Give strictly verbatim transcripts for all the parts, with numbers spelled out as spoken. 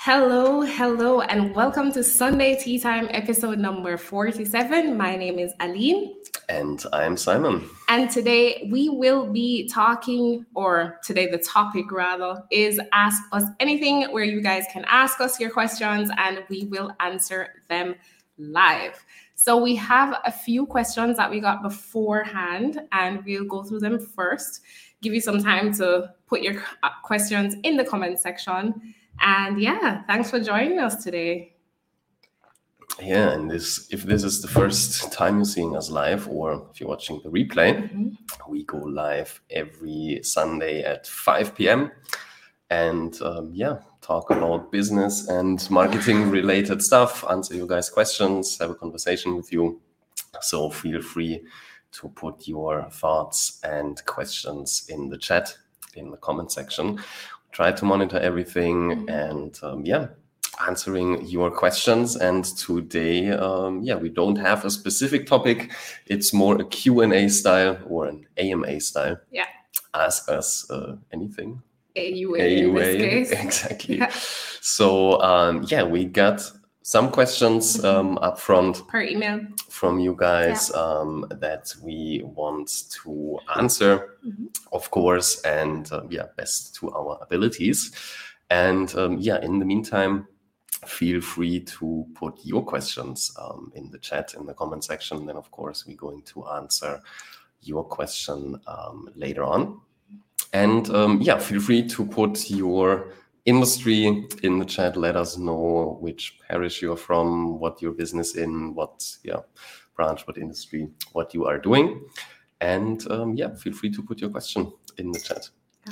Hello, hello, and welcome to Sunday Tea Time, episode number forty-seven. My name is Aline. And I'm Simon. And today we will be talking, or today the topic rather, is Ask Us Anything, where you guys can ask us your questions and we will answer them live. So we have a few questions that we got beforehand, and we'll go through them first. Give you some time to put your questions in the comment section. And yeah, thanks for joining us today. Yeah, and this if this is the first time you're seeing us live, or if you're watching the replay, mm-hmm. we go live every Sunday at five p.m. and um, yeah, talk about business and marketing related stuff, answer you guys' questions, have a conversation with you. So feel free to put your thoughts and questions in the chat, in the comment section. Try to monitor everything mm-hmm. and um, yeah, answering your questions. And today, um, yeah, we don't have a specific topic. It's more a Q and A style or an A M A style. Yeah. Ask us uh, anything. A U A, A U A in this case. Exactly. Yeah. So um, yeah, we got some questions um, up front per email from you guys yeah. um, that we want to answer, mm-hmm. of course, and um, yeah, best to our abilities. And um, yeah, in the meantime, feel free to put your questions um, in the chat, in the comment section. Then, of course, we're going to answer your question um, later on. And um, yeah, feel free to put your industry in the chat. Let us know which parish you're from, what your business in, what yeah branch, what industry, what you are doing. And um, yeah, feel free to put your question in the chat. Yeah.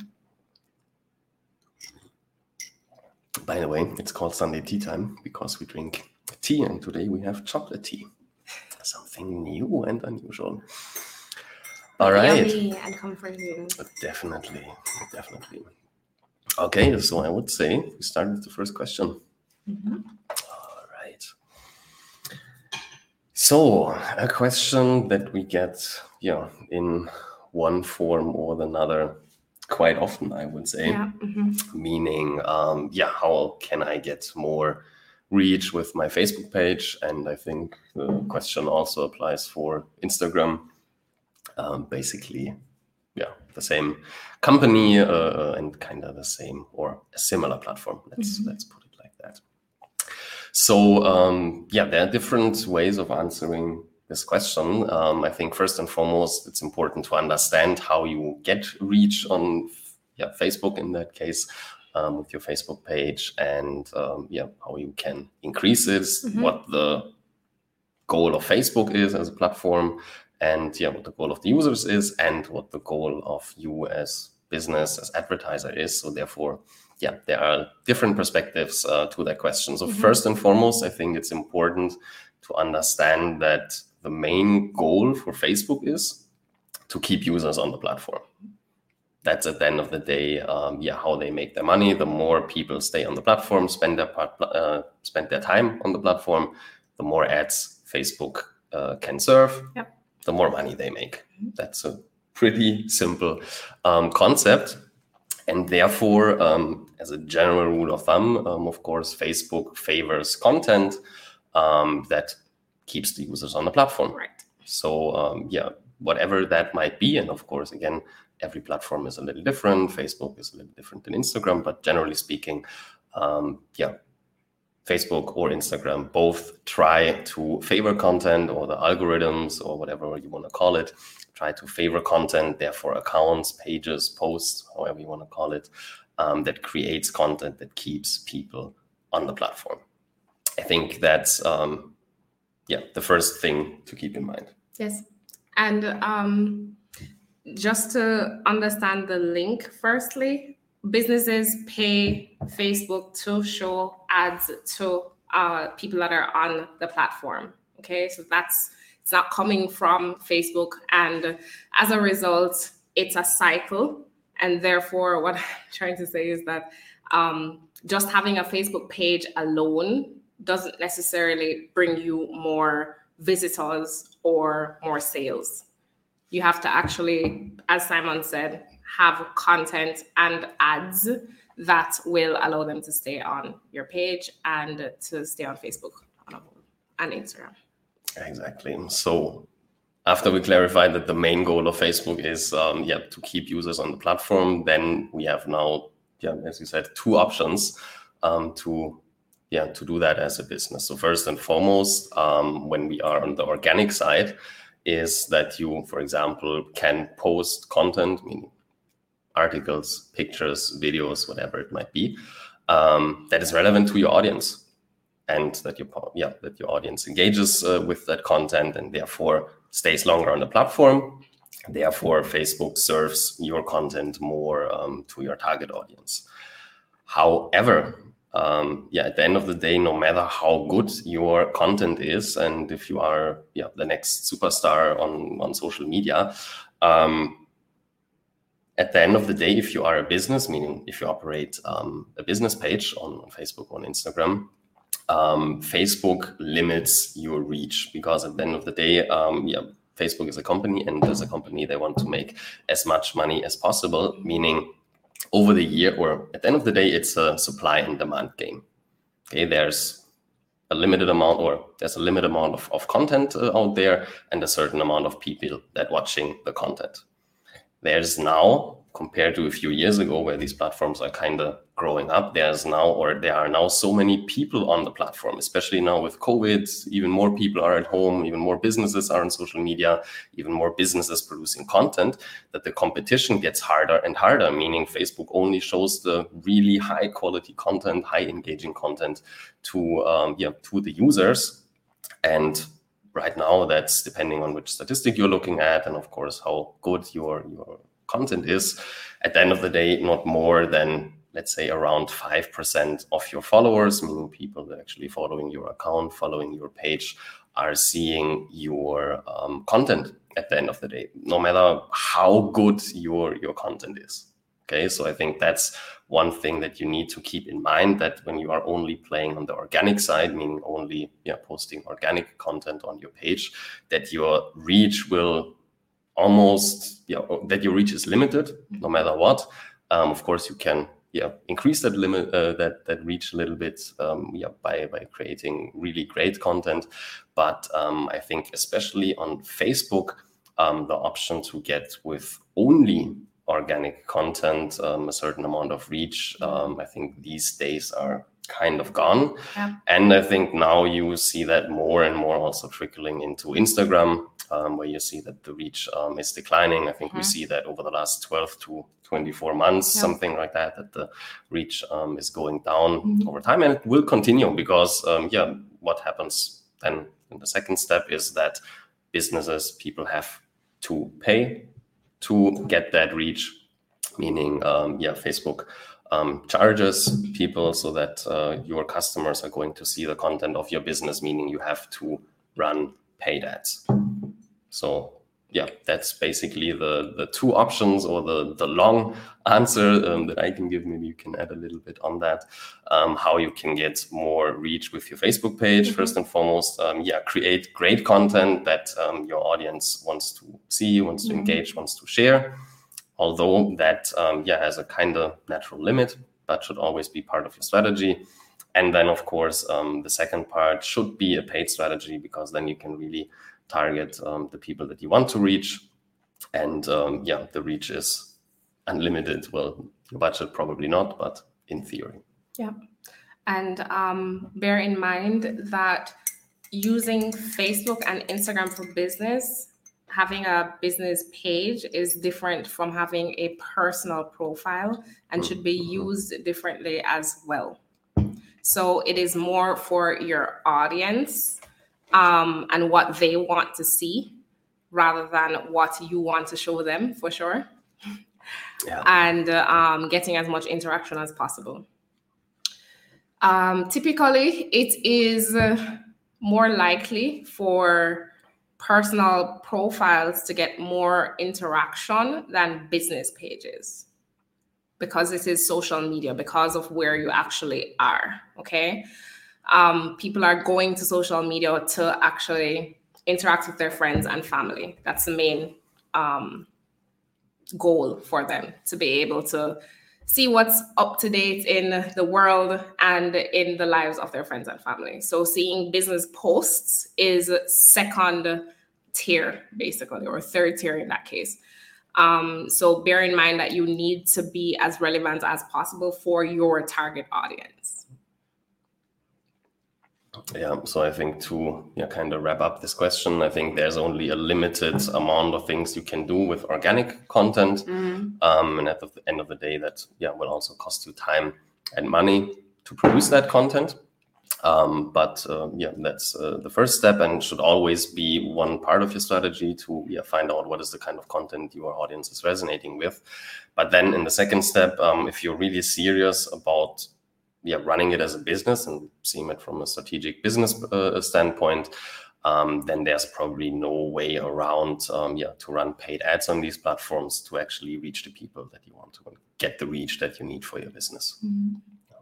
By the way, it's called Sunday Tea Time because we drink tea, and today we have chocolate tea. Something new and unusual. All right. Yummy and comforting. Definitely, definitely. Okay, so I would say we start with the first question. Mm-hmm. All right. So a question that we get, yeah, in one form or another quite often, I would say. Yeah. Mm-hmm. Meaning, um, yeah, how can I get more reach with my Facebook page? And I think the question also applies for Instagram. Um, basically, yeah, the same company uh, and kind of the same or a similar platform. Let's mm-hmm. let's put it like that. So um, yeah, there are different ways of answering this question. Um, I think first and foremost, it's important to understand how you get reach on yeah Facebook in that case um, with your Facebook page, and um, yeah, how you can increase it, mm-hmm. what the goal of Facebook is as a platform. And yeah, what the goal of the users is, and what the goal of you as business, as advertiser is. So therefore, yeah, there are different perspectives uh, to that question. So mm-hmm. first and foremost, I think it's important to understand that the main goal for Facebook is to keep users on the platform. That's at the end of the day, um, yeah, how they make their money. The more people stay on the platform, spend their part, uh, spend their time on the platform, the more ads Facebook uh, can serve. Yep. The more money they make. That's a pretty simple um, concept. And therefore, um, as a general rule of thumb, um, of course, Facebook favors content um, that keeps the users on the platform. Right. So, um, yeah, whatever that might be. And of course, again, every platform is a little different. Facebook is a little different than Instagram. But generally speaking, um, yeah, Facebook or Instagram both try to favor content, or the algorithms or whatever you want to call it, try to favor content, therefore accounts, pages, posts, however you want to call it, um, that creates content that keeps people on the platform. I think that's, um, yeah, the first thing to keep in mind. Yes. And um, just to understand the link, firstly, businesses pay Facebook to show ads to uh, people that are on the platform. Okay, so that's it's not coming from Facebook, and as a result, it's a cycle. And therefore, what I'm trying to say is that um, just having a Facebook page alone doesn't necessarily bring you more visitors or more sales. You have to actually, as Simon said, have content and ads that will allow them to stay on your page and to stay on Facebook and Instagram. Exactly. So after we clarified that the main goal of Facebook is um, yeah, to keep users on the platform, then we have now, yeah, as you said, two options um, to yeah, to do that as a business. So first and foremost, um, when we are on the organic side, is that you, for example, can post content, meaning articles, pictures, videos, whatever it might be, um, that is relevant to your audience, and that your yeah that your audience engages uh, with that content and therefore stays longer on the platform. Therefore, Facebook serves your content more um, to your target audience. However, um, yeah, at the end of the day, no matter how good your content is, and if you are yeah the next superstar on on social media, um, at the end of the day, if you are a business, meaning if you operate um, a business page on, on Facebook or on Instagram, um, Facebook limits your reach, because at the end of the day, um, yeah, Facebook is a company, and as a company, they want to make as much money as possible, meaning over the year, or at the end of the day, it's a supply and demand game. Okay, there's a limited amount, or there's a limited amount of, of content uh, out there, and a certain amount of people that watching the content. There's now, compared to a few years ago where these platforms are kind of growing up, there's now, or there are now so many people on the platform, especially now with COVID, even more people are at home, even more businesses are on social media, even more businesses producing content, that the competition gets harder and harder, meaning Facebook only shows the really high quality content, high engaging content to, um, yeah, to the users. And right now, that's depending on which statistic you're looking at, and of course, how good your, your content is. At the end of the day, not more than, let's say, around five percent of your followers, meaning people that are actually following your account, following your page, are seeing your um, content at the end of the day, no matter how good your, your content is. Okay, so I think that's one thing that you need to keep in mind, that when you are only playing on the organic side, meaning only yeah, posting organic content on your page, that your reach will almost, yeah, that your reach is limited no matter what. Um, of course, you can yeah increase that limit, uh, that that reach a little bit um, yeah by by creating really great content. But um, I think especially on Facebook, um, the option to get with only organic content um, a certain amount of reach, um, I think these days are kind of gone. Yeah. And I think now you see that more and more also trickling into Instagram, um, where you see that the reach um, is declining. I think mm-hmm. we see that over the last twelve to twenty-four months, yeah. something like that, that the reach um, is going down mm-hmm. over time, and it will continue, because um, yeah, what happens then in the second step is that businesses, people have to pay to get that reach, meaning um, yeah, Facebook um, charges people so that uh, your customers are going to see the content of your business, meaning you have to run paid ads. So yeah, that's basically the the two options, or the the long answer um, that I can give. Maybe you can add a little bit on that, um, how you can get more reach with your Facebook page. Mm-hmm. First and foremost, um, yeah, create great content that um, your audience wants to see, wants to mm-hmm. engage, wants to share. Although that um, yeah has a kind of natural limit, but should always be part of your strategy. And then of course um, the second part should be a paid strategy, because then you can really target um, the people that you want to reach, and um, yeah, the reach is unlimited. Well, your budget probably not, but in theory. Yeah, and um, bear in mind that using Facebook and Instagram for business, having a business page is different from having a personal profile, and mm-hmm. should be used differently as well. So it is more for your audience Um, and what they want to see, rather than what you want to show them, for sure. Yeah. And uh, um, getting as much interaction as possible. Um, typically, it is uh, more likely for personal profiles to get more interaction than business pages, because this is social media, because of where you actually are, okay? Um, people are going to social media to actually interact with their friends and family. That's the main um, goal for them, to be able to see what's up to date in the world and in the lives of their friends and family. So seeing business posts is second tier, basically, or third tier in that case. Um, so bear in mind that you need to be as relevant as possible for your target audience. Yeah, so I think to yeah, kind of wrap up this question, I think there's only a limited amount of things you can do with organic content. Mm-hmm. Um, and at the end of the day, that yeah will also cost you time and money to produce that content. Um, but uh, yeah, that's uh, the first step, and should always be one part of your strategy to yeah, find out what is the kind of content your audience is resonating with. But then in the second step, um, if you're really serious about yeah, running it as a business and seeing it from a strategic business uh, standpoint, um, then there's probably no way around um, yeah, to run paid ads on these platforms to actually reach the people that you want to get the reach that you need for your business. Mm-hmm.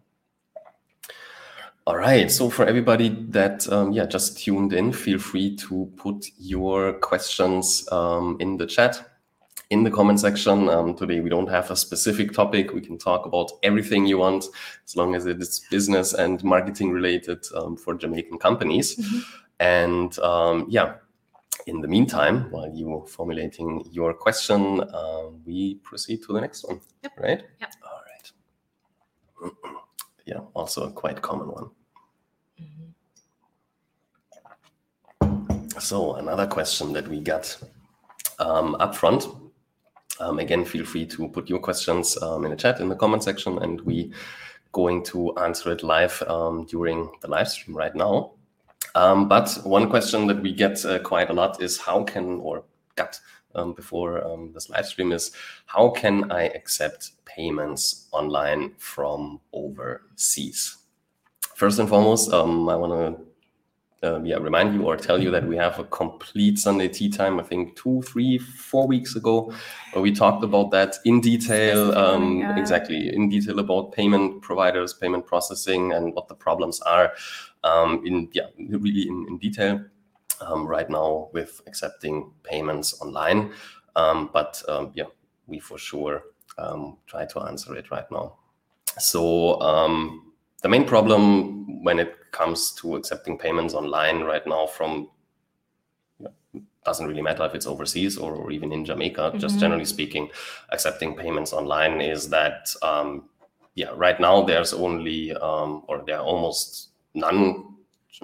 All right. So for everybody that um, yeah just tuned in, feel free to put your questions um, in the chat, in the comment section. Um, today we don't have a specific topic. We can talk about everything you want, as long as it is business and marketing related um, for Jamaican companies. Mm-hmm. And um, yeah, in the meantime, while you formulating your question, uh, we proceed to the next one. Yep. Right? Yep. All right. Yeah, also a quite common one. Mm-hmm. So another question that we got um, up front. Um, again, feel free to put your questions um, in the chat in the comment section, and we going to answer it live um, during the live stream right now. Um, but one question that we get uh, quite a lot is how can, or got um, before um, this live stream is, how can I accept payments online from overseas? First and foremost, um, I want to uh, yeah, remind you or tell you that we have a complete Sunday Tea Time, I think two, three, four weeks ago, where we talked about that in detail, um, yeah. exactly, in detail about payment providers, payment processing, and what the problems are um, in, yeah, really in, in detail um, right now with accepting payments online. Um, but um, yeah, we for sure um, try to answer it right now. So um, the main problem when it comes to accepting payments online right now from, you know, doesn't really matter if it's overseas or, or even in Jamaica, mm-hmm. just generally speaking, accepting payments online is that, um, yeah, right now there's only, um, or there are almost none,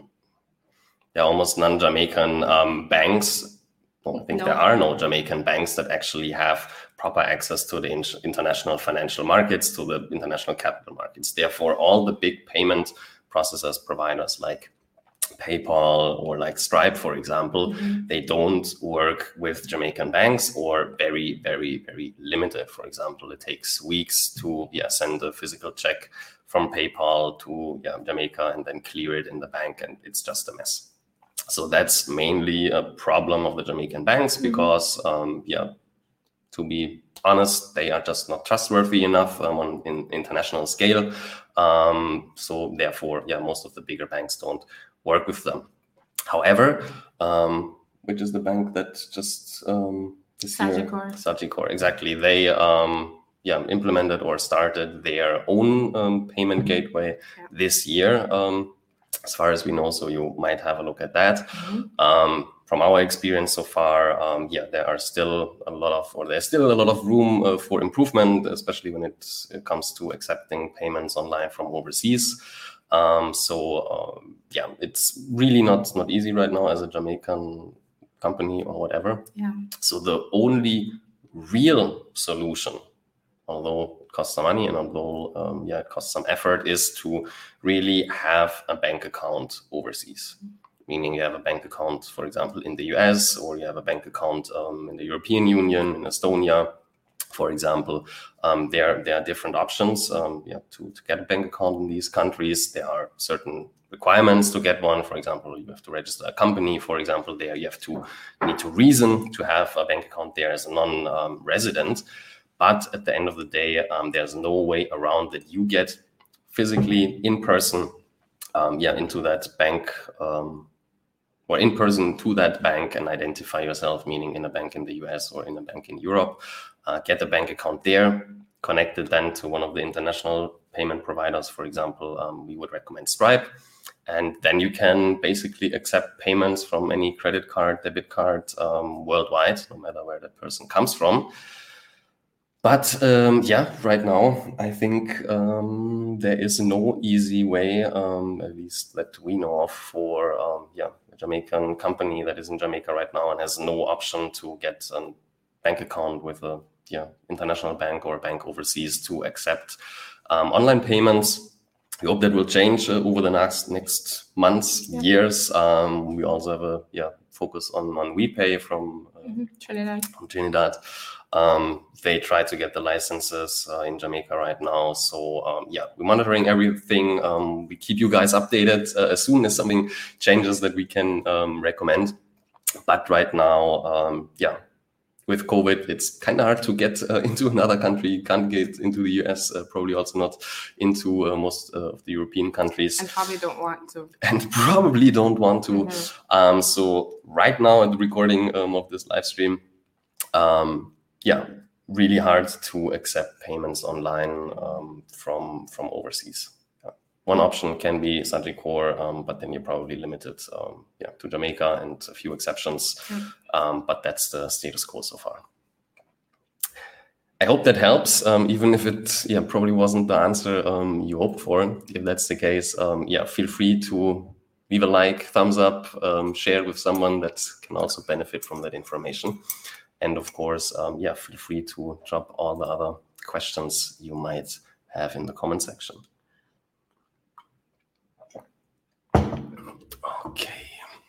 there are almost none Jamaican um, banks. Well, I think no. there are no Jamaican banks that actually have proper access to the in- international financial markets, to the international capital markets. Therefore, all the big payment processors, providers like PayPal or like Stripe, for example, mm-hmm. they don't work with Jamaican banks, or very, very, very limited. For example, it takes weeks to yeah, send a physical check from PayPal to yeah, Jamaica and then clear it in the bank, and it's just a mess. So that's mainly a problem of the Jamaican banks because, mm-hmm. um, yeah, to be honest, they are just not trustworthy enough um, on in international scale. Um, so therefore, yeah, most of the bigger banks don't work with them. However, um, which is the bank that just um, this Sagicor. year, Sagicor, exactly. They um, yeah implemented or started their own um, payment gateway yeah. this year. Um, as far as we know, so you might have a look at that. Mm-hmm. Um, from our experience so far, um, yeah, there are still a lot of, or there's still a lot of room uh, for improvement, especially when it, it comes to accepting payments online from overseas. Um, so um, yeah, it's really not not easy right now as a Jamaican company or whatever. Yeah. So the only real solution, although it costs some money and although um, yeah, it costs some effort, is to really have a bank account overseas. Meaning you have a bank account, for example, in the U S, or you have a bank account um, in the European Union, in Estonia, for example. Um, there, there are different options um, yeah, to, to get a bank account in these countries. There are certain requirements to get one. For example, you have to register a company. For example, there you have to you need to reason to have a bank account there as a non-resident. Um, but at the end of the day, um, there's no way around that you get physically in person um, yeah, into that bank um, or in person to that bank and identify yourself, meaning in a bank in the U S or in a bank in Europe, uh, get a bank account there, connect it then to one of the international payment providers. For example, um, we would recommend Stripe. And then you can basically accept payments from any credit card, debit card um, worldwide, no matter where that person comes from. But um, yeah, right now, I think um, there is no easy way, um, at least that we know of, for um, yeah, a Jamaican company that is in Jamaica right now and has no option to get a bank account with a yeah international bank or a bank overseas to accept um, online payments. We hope that will change uh, over the next next months, yeah. years. Um, we also have a yeah focus on on WePay from uh, mm-hmm. Trinidad. From Trinidad. Um, they try to get the licenses uh, in Jamaica right now. So um, yeah, we're monitoring everything. Um, we keep you guys updated uh, as soon as something changes that we can um, recommend. But right now, um, yeah, with COVID, it's kind of hard to get uh, into another country. You can't get into the U S, uh, probably also not into uh, most uh, of the European countries. And probably don't want to. And probably don't want to. Mm-hmm. Um, so right now at the recording um, of this live stream, um, yeah, really hard to accept payments online um, from from overseas. Yeah. One option can be Sagicor, um, but then you're probably limited um, yeah, to Jamaica and a few exceptions. Mm. Um, but that's the status quo so far. I hope that helps, um, even if it yeah probably wasn't the answer um, you hoped for. If that's the case, um, yeah, feel free to leave a like, thumbs up, um, share with someone that can also benefit from that information. And of course, um, yeah, feel free to drop all the other questions you might have in the comment section. Okay.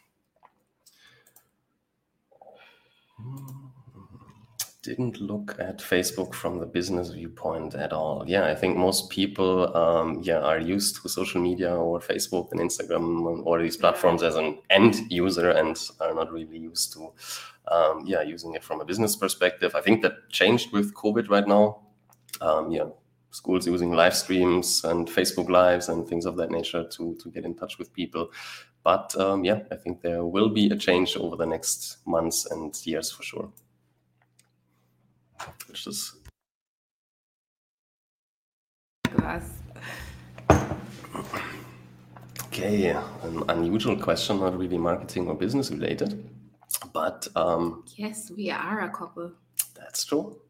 Didn't look at Facebook from the business viewpoint at all. Yeah, I think most people um, yeah, are used to social media or Facebook and Instagram or these platforms as an end user and are not really used to um, yeah, using it from a business perspective. I think that changed with COVID right now. Um, yeah, schools using live streams and Facebook Lives and things of that nature to, to get in touch with people. But um, yeah, I think there will be a change over the next months and years for sure. Which is okay, an unusual question, not really marketing or business related, but um, yes, we are a couple. That's true.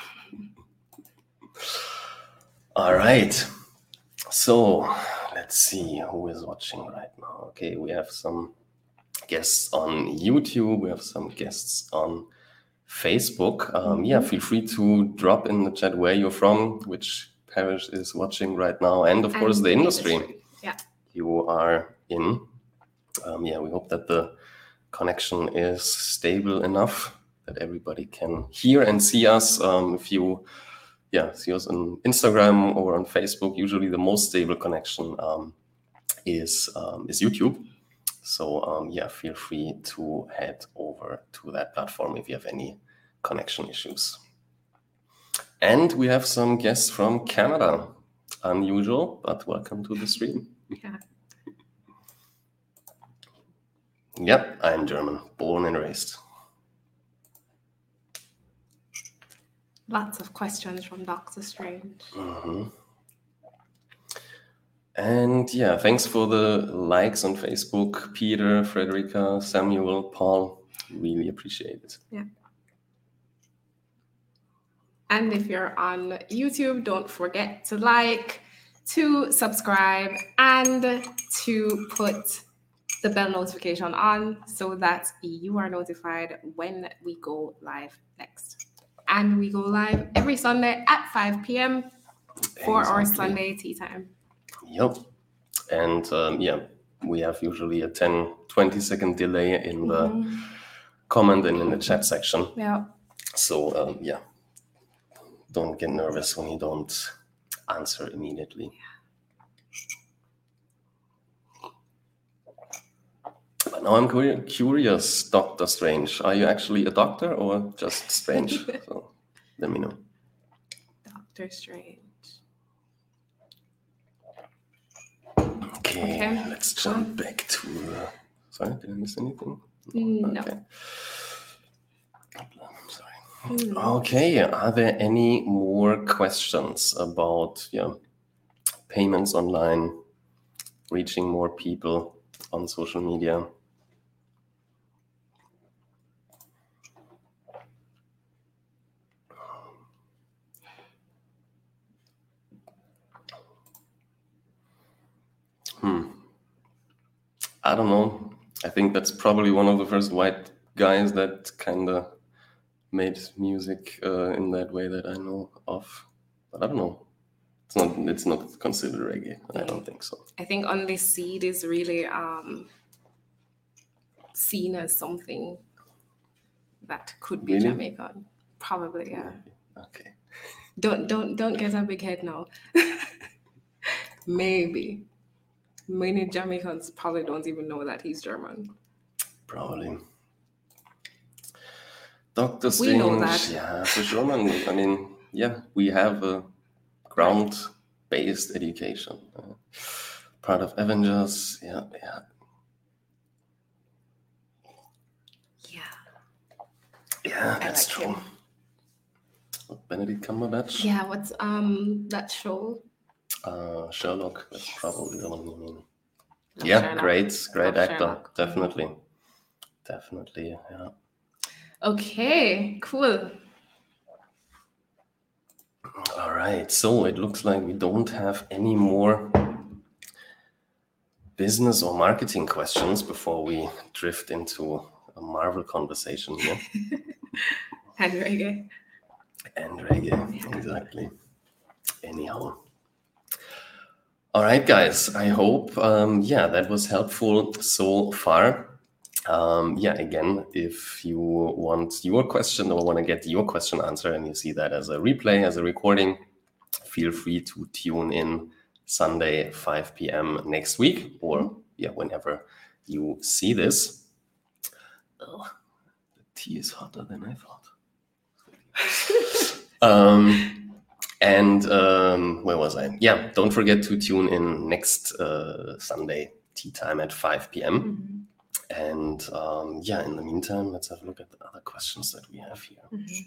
All right, so let's see who is watching right now. Okay, we have some guests on YouTube, we have some guests on Facebook. Um, mm-hmm. Yeah, feel free to drop in the chat where you're from, which parish is watching right now, and of and course the, the industry. industry yeah. you are in. Um, yeah, we hope that the connection is stable enough that everybody can hear and see us. Um, if you yeah, see us on Instagram or on Facebook, usually the most stable connection um, is, um, is YouTube. So um, yeah, feel free to head over to that platform if you have any connection issues. And we have some guests from Canada. Unusual, but welcome to the stream. Yeah. Yep, I'm German, born and raised. Lots of questions from Doctor Strange. Mm-hmm. And yeah, thanks for the likes on Facebook, Peter, Frederica, Samuel, Paul. Really appreciate it. Yeah. And if you're on YouTube, don't forget to like, to subscribe, and to put the bell notification on so that you are notified when we go live next. And we go live every Sunday at five p.m. for exactly. our Sunday tea time. Yep. And um, yeah, we have usually a ten, twenty second delay in the mm-hmm. comment and in the chat section. Yeah. So um, yeah, don't get nervous when you don't answer immediately. But now I'm curious, Doctor Strange. Are you actually a doctor or just strange? So let me know. Doctor Strange. Okay, okay, let's jump back to. Uh, sorry, did I miss anything? No. Okay. Sorry. Hmm. Okay, are there any more questions about yeah, payments online, reaching more people on social media? Hmm. I don't know. I think that's probably one of the first white guys that kind of made music uh, in that way that I know of. But I don't know. It's not. It's not considered reggae. I don't think so. I think only Seed is really um, seen as something that could be Really? Jamaican. Probably, yeah. Okay. Don't don't don't get a big head now. Maybe. Many Jamaicans probably don't even know that he's German. Probably. Doctor We Strange. know that. Yeah, for sure, man. I mean, yeah, we have a ground-based education. Uh, part of Avengers. Yeah, yeah. Yeah. Yeah, I that's like true. him. Benedict Cumberbatch. Yeah, what's um that show? Uh, Sherlock. That's yes. probably the one you mean. Love yeah, Sherlock. great, great Love actor. Sherlock. Definitely. Mm-hmm. Definitely, yeah. Okay, cool. All right, so it looks like we don't have any more business or marketing questions before we drift into a Marvel conversation here. And reggae. And reggae, exactly. Anyhow. All right, guys, I hope, um, yeah, that was helpful so far. Um, yeah, again, if you want your question or want to get your question answered and you see that as a replay, as a recording, feel free to tune in Sunday, five p.m. next week, or mm-hmm. yeah, whenever you see this. Oh, the tea is hotter than I thought. um, and um, where was I? Yeah, don't forget to tune in next uh, Sunday, tea time at five p.m. Mm-hmm. And um, yeah, in the meantime, let's have a look at the other questions that we have here. Mm-hmm.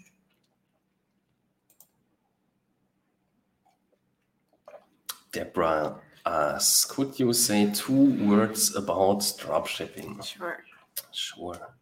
Deborah asks, could you say two words about dropshipping? Sure. Sure.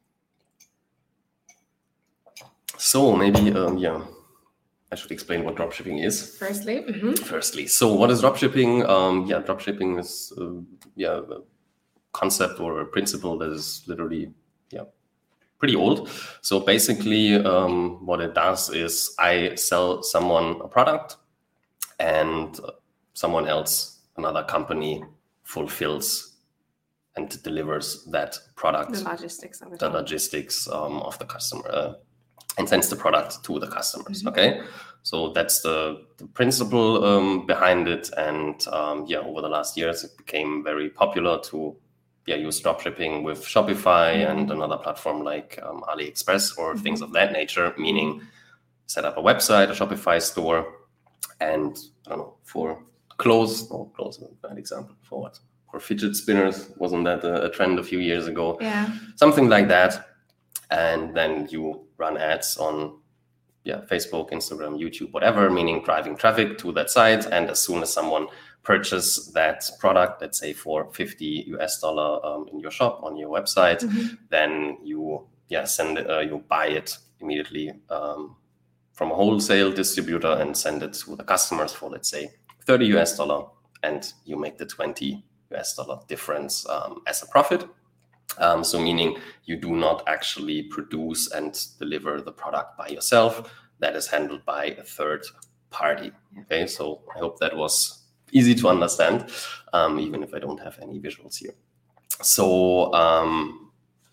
So maybe, um, yeah, I should explain what dropshipping is. Firstly. Mm-hmm. Firstly. So what is dropshipping? Um, yeah, dropshipping is, uh, yeah, a concept or a principle that is literally, yeah, pretty old. So basically um, what it does is I sell someone a product and someone else, another company, fulfills and delivers that product. The logistics of it. The logistics um, of the customer uh, and sends the product to the customers. Mm-hmm. Okay, so that's the, the principle um, behind it. And um, yeah, over the last years, it became very popular to yeah use dropshipping with Shopify mm-hmm. and another platform like um, AliExpress or mm-hmm. things of that nature. Meaning, set up a website, a Shopify store, and I don't know for clothes. Oh, clothes is a bad example. For what? For fidget spinners, wasn't that a, a trend a few years ago? Yeah, something like that. And then you run ads on yeah Facebook, Instagram, YouTube, whatever, meaning driving traffic to that site. And as soon as someone purchases that product, let's say for fifty U S dollar um, in your shop on your website, mm-hmm. then you yeah send it, uh, you buy it immediately um, from a wholesale distributor and send it to the customers for let's say thirty U S dollar, and you make the twenty U S dollar difference um, as a profit. Um, so meaning you do not actually produce and deliver the product by yourself. That is handled by a third party. Okay, so I hope that was easy to understand, um, even if I don't have any visuals here. So um,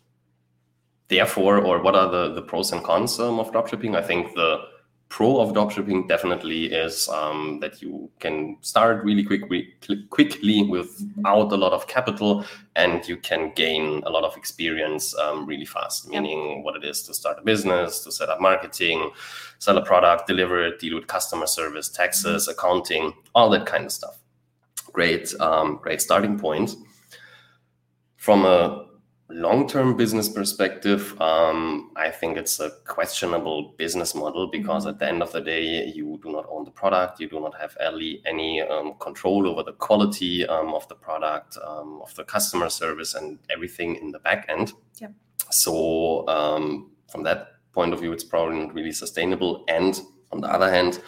therefore, or what are the, the pros and cons um, of dropshipping? I think the pro of dropshipping definitely is um, that you can start really quick, quickly without a lot of capital, and you can gain a lot of experience um, really fast, meaning yep. what it is to start a business, to set up marketing, sell a product, deliver it, deal with customer service, taxes, mm-hmm. accounting, all that kind of stuff. Great, um, great starting point. From a long-term business perspective, um, I think it's a questionable business model because mm-hmm. at the end of the day, you do not own the product. You do not have any, any um, control over the quality um, of the product, um, of the customer service and everything in the back end. Yep. So um, from that point of view, it's probably not really sustainable. And on the other hand,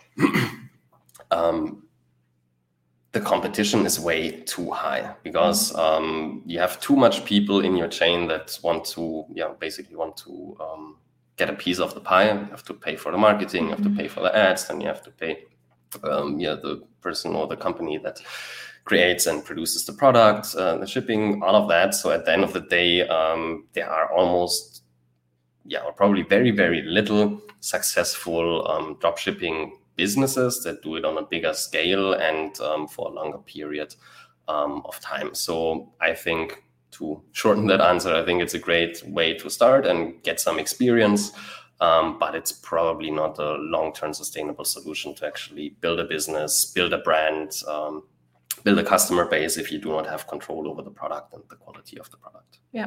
um, the competition is way too high because um, you have too much people in your chain that want to, yeah, basically want to um, get a piece of the pie. You have to pay for the marketing, you have to pay for the ads, then you have to pay, um, yeah, the person or the company that creates and produces the product, uh, the shipping, all of that. So at the end of the day, um, there are almost, yeah, or probably very, very little successful um, dropshipping businesses that do it on a bigger scale and um, for a longer period um, of time. So I think to shorten that answer, I think it's a great way to start and get some experience, um, but it's probably not a long-term sustainable solution to actually build a business, build a brand, um, build a customer base if you do not have control over the product and the quality of the product. Yeah.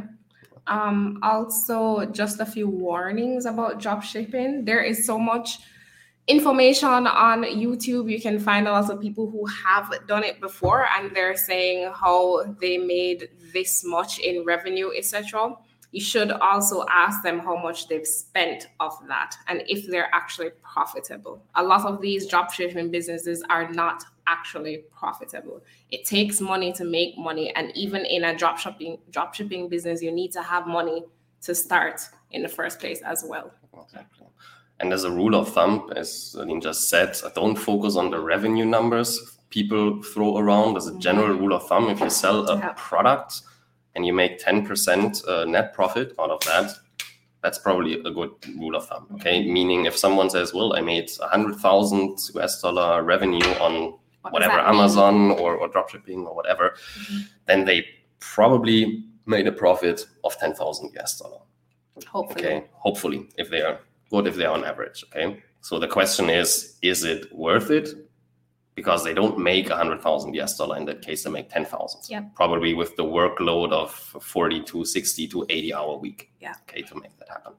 Um, also, just a few warnings about dropshipping. There is so much information on YouTube. You can find a lot of people who have done it before and they're saying how they made this much in revenue, et cetera. You should also ask them how much they've spent off that and if they're actually profitable. A lot of these dropshipping businesses are not actually profitable. It takes money to make money, and even in a dropshipping dropshipping business, you need to have money to start in the first place as well. Exactly. And as a rule of thumb, as Aline just said, don't focus on the revenue numbers people throw around. As a general rule of thumb, if you sell a yeah. product and you make ten percent uh, net profit out of that, that's probably a good rule of thumb. Okay, meaning if someone says, well, I made one hundred thousand U S dollar revenue on what whatever, Amazon or, or dropshipping or whatever, mm-hmm. then they probably made a profit of ten thousand U S dollar. Hopefully. Okay, hopefully, if they are good, if they're on average. Okay, so the question is, is it worth it? Because they don't make one hundred thousand U S dollar. In that case, they make ten thousand. Yep. Probably with the workload of forty to sixty to eighty hour week. Yeah. Okay, to make that happen.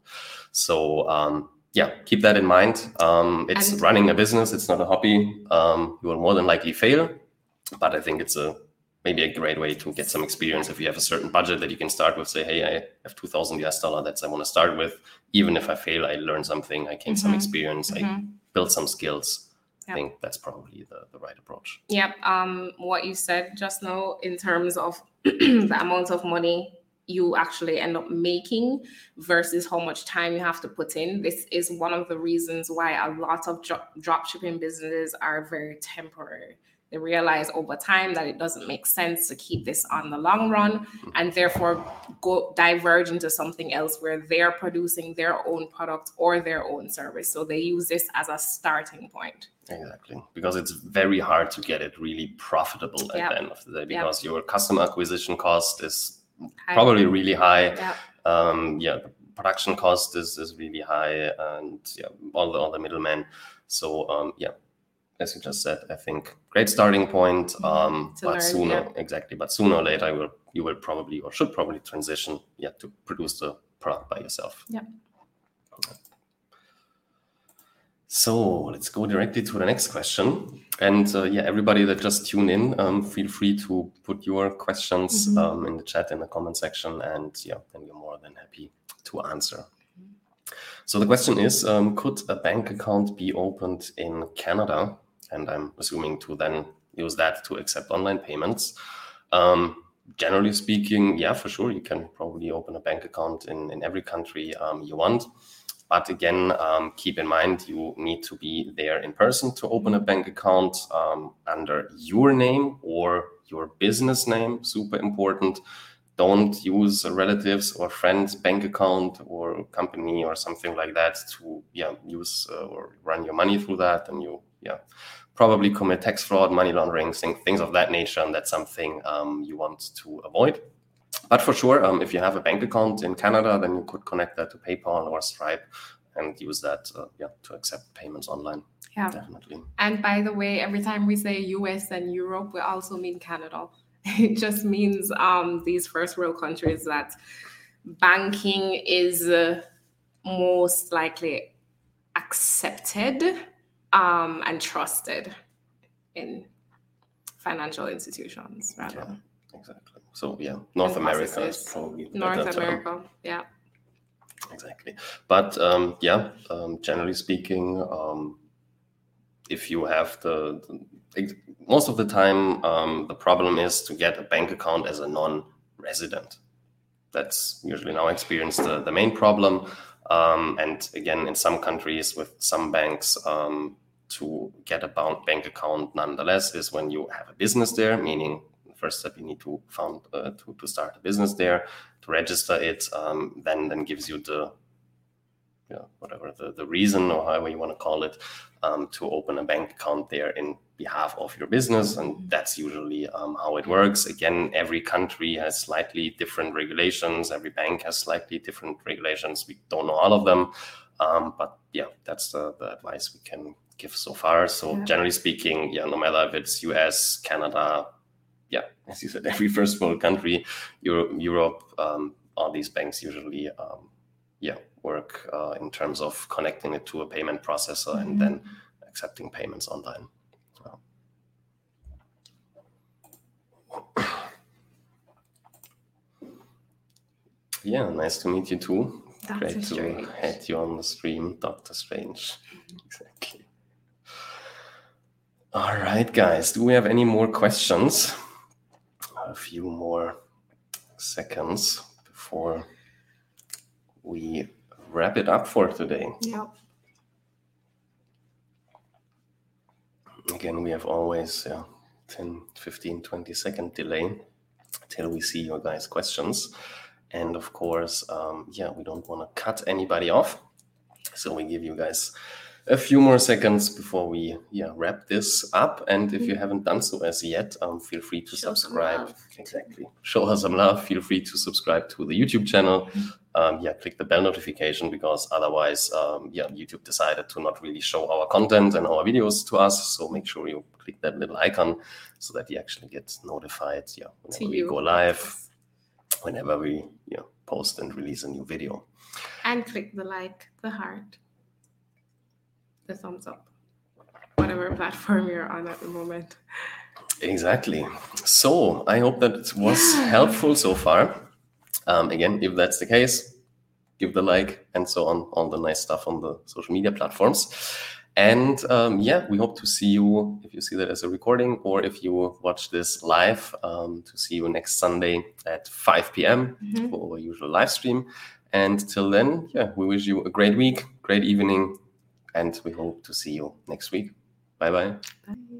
So um, yeah, keep that in mind. Um, it's and running a business. It's not a hobby. Um, you will more than likely fail, but I think it's a maybe a great way to get some experience. If you have a certain budget that you can start with, say, hey, I have two thousand U S dollar. That's I want to start with. Even if I fail, I learn something. I gain mm-hmm. some experience. Mm-hmm. I build some skills. Yep. I think that's probably the, the right approach. Yep. Um, what you said just now in terms of the amount of money you actually end up making versus how much time you have to put in. This is one of the reasons why a lot of drop, drop shipping businesses are very temporary. They realize over time that it doesn't make sense to keep this on the long run, mm-hmm. and therefore go diverge into something else where they're producing their own product or their own service. So they use this as a starting point. Exactly, because it's very hard to get it really profitable at yep. the end of the day, because yep. your customer acquisition cost is high. Probably really high. Yep. Um, yeah, the production cost is, is really high, and yeah, all the other middlemen. So um, yeah. As you just said, I think great starting point. Um, but learn, sooner, yeah. exactly, but sooner or later, you will, you will probably or should probably transition, yeah, to produce the product by yourself. Yeah. Okay. So let's go directly to the next question. And uh, yeah, everybody that just tuned in, um, feel free to put your questions mm-hmm. um, in the chat in the comment section, and yeah, then we're more than happy to answer. Mm-hmm. So the question is, um, could a bank account be opened in Canada? And I'm assuming to then use that to accept online payments. Um, generally speaking, yeah, for sure, you can probably open a bank account in, in every country um, you want. But again, um, keep in mind, you need to be there in person to open a bank account um, under your name or your business name. Super important. Don't use a relatives or friends' bank account or company or something like that to yeah use uh, or run your money through that, and you yeah probably commit tax fraud, money laundering, things, things of that nature, and that's something um, you want to avoid. But for sure, um, if you have a bank account in Canada, then you could connect that to PayPal or Stripe and use that uh, yeah to accept payments online. Yeah, definitely. And by the way, every time we say U S and Europe, we also mean Canada. It just means um, these first world countries that banking is uh, most likely accepted um, and trusted in financial institutions, rather. Yeah, exactly. So yeah, North And America processes. is probably the North better term. America, yeah. Exactly. But um, yeah, um, generally speaking, um, if you have the, the most of the time, um, the problem is to get a bank account as a non-resident. That's usually in our experience the, the main problem. Um, and again, in some countries with some banks, um, to get a bank account nonetheless is when you have a business there, meaning the first step you need to found uh, to, to start a business there, to register it, um, then then gives you the yeah, whatever the, the reason or however you want to call it, um, to open a bank account there in behalf of your business. And that's usually um, how it works. Again, every country has slightly different regulations. Every bank has slightly different regulations. We don't know all of them. Um, but yeah, that's the, the advice we can give so far. So yeah. Generally speaking, yeah, no matter if it's U S, Canada, yeah, as you said, every first world country, Europe, Europe um, all these banks usually, um, yeah, work uh, in terms of connecting it to a payment processor mm-hmm. and then accepting payments online. So. Yeah, nice to meet you too. Doctor Great Strange. to have you on the stream, Doctor Strange. Exactly. All right, guys, do we have any more questions? A few more seconds before we wrap it up for today. Yep. Again, we have always yeah, ten, fifteen, twenty second delay till we see your guys' questions. And of course, um, yeah, we don't want to cut anybody off. So we give you guys a few more seconds before we yeah wrap this up. And if you haven't done so as yet, um, feel free to Show subscribe. Exactly. Show us some love. Feel free to subscribe to the YouTube channel. Um, yeah, click the bell notification because otherwise, um, yeah, YouTube decided to not really show our content and our videos to us. So make sure you click that little icon so that you actually get notified. Yeah, whenever we go live, whenever we yeah post and release a new video. And click the like, the heart, the thumbs up, whatever platform you're on at the moment. Exactly. So I hope that it was helpful so far. Um, again, if that's the case, give the like and so on, all the nice stuff on the social media platforms. And um, yeah, we hope to see you, if you see that as a recording or if you watch this live, um, to see you next Sunday at five p.m. Mm-hmm. for our usual live stream. And till then, yeah, we wish you a great week, great evening, and we hope to see you next week. Bye-bye. Bye.